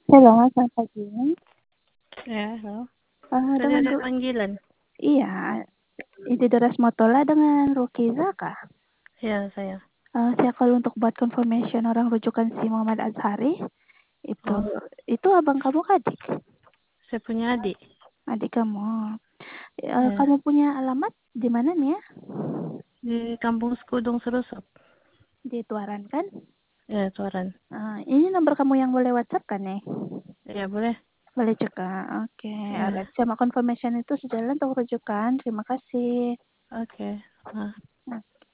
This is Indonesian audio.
Halo, selamat pagi. Ya, halo. Tadi Dengan ada panggilan. iya, ini Deras Motola dengan Ruki Zaka. Ya, saya. Saya call untuk buat confirmation orang rujukan si Muhammad Azhari. Oh, Itu abang kamu adik? saya punya adik. Adik kamu. Ya, Kamu punya alamat di mana nih ya? di Kampung Sekudung Serusop. Di Tuaran kan? Ya, Tuaran. Ini nomor kamu yang boleh WhatsApp kan nih? Ya, boleh. Boleh juga. Oke, Ya, alright. Sama confirmation itu sejalan untuk rujukan. Terima kasih. oke. Nah.